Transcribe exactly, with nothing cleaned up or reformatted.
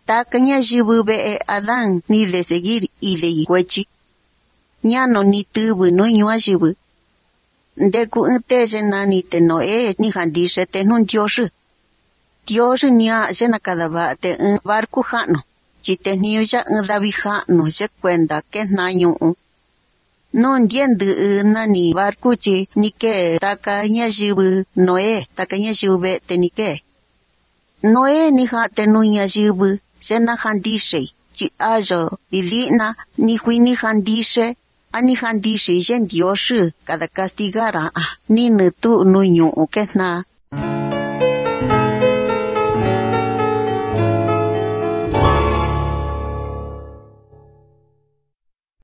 Takaña jibuve Adán ni de seguir y de cuechi. Ñano ni tubu no ñuajibu. Ndeku nteye nani te Noé ni handishe te nun Dios. Dios nia jena kadaba te un barco jano. Chite niuya un davi jano je cuenta que naño. No entiende nani barco chi ni que takaña jibu Noé takaña jibuve te ni que. Noé ni ha te nuña jibu jena handishe. Chi ayo ilina ni huini handishe. Ani handishe jen Dios cada castigara ni ne tu nuño que na